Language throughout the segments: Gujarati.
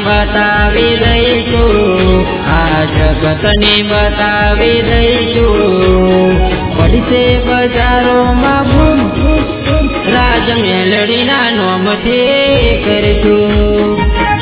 બતાવી દઈશું, આ જગતને બતાવી દઈશું. પડશે બજારોમાં બૂમ, રાજ મેલડીના નોમથી કરીશું.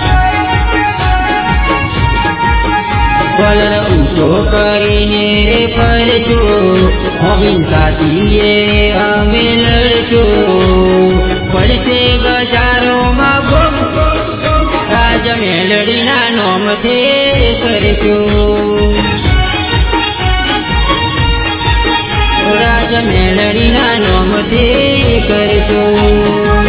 કલર ઊંચો કરીને ફરશું, અહિંસાથી અમે લડશું. પડશે બજારોમાં બૂમ, રાજ મેલડીના નોમથી કરીશું. રાજ મેલડીના નોમથી કરીશું.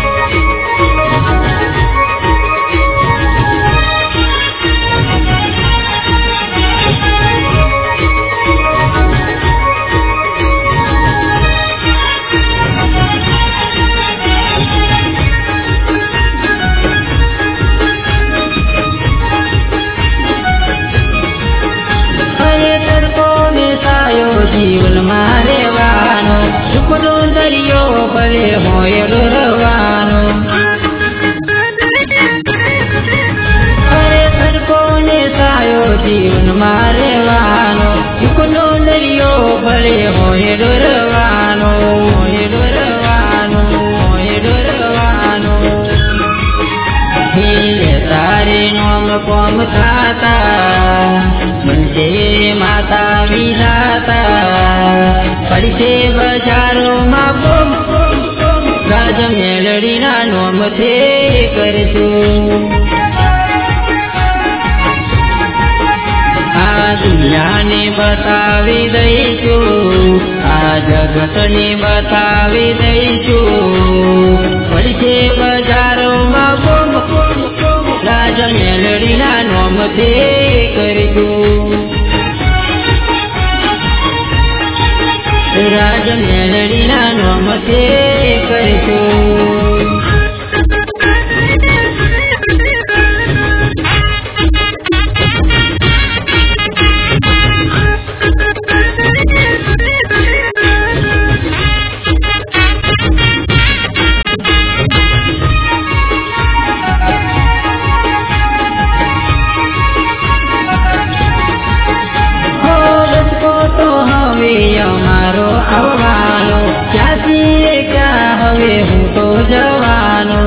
જીવનમાં રહેવાનો, સુખનો દરિયો ભલે હોય ડરવાનો. અરે તડકોને સાયો જીવનમાં રહેવાનો, સુખનો દરિયો ભલે હોય ડરવાનો, હોય ડરવાનો, હોય ડરવાનો. તારે નોમ કોમ થાતા, બનશે માતા વિધાતા. પડશે બજારોમાં બૂમ, રાજ મેલડીના નોમથી કરીશું. આ દુનિયાને બતાવી દઈશું, આ જગતને બતાવી દઈશું. પડશે બજારોમાં બૂમ, રાજ મેલડીના નોમથી કરીશું. રાજ મેલડીના નોમથી કરીશું. અમારો આવવાનો, ક્યાંથી ક્યાં હવે હું તો જવાનો.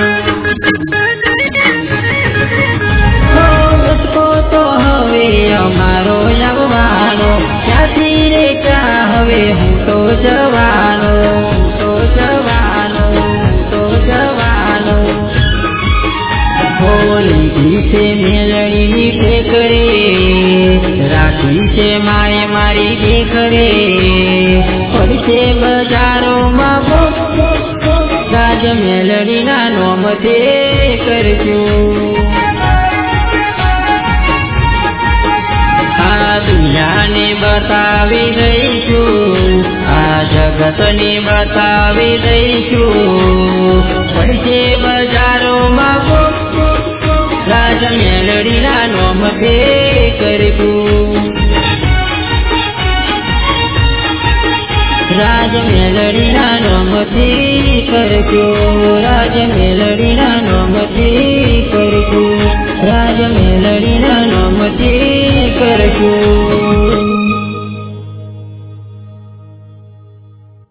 તો હવે અમારો આવવાનો, ક્યાંથી રે ક્યાં હવે હું તો જવાનો, તો જવાનો, તો જવાનો. લીધી છે મેલડીની ઠેકરે, રાખી છે માએ મારી દીકરે. પડશે બજારોમાં બૂમ, રાજ મેલડીના નોમથી કરીશું. આ દુનિયાને બતાવી દઈશું, આ જગતને બતાવી દઈશું. પડશે બજારોમાં બૂમ, રાજ મેલડીના નોમથી કરીશું. રાજ મેલડીના નોમથી કરીશું. રાજ મેલડીના નોમથી કરીશું. રાજ મેલડી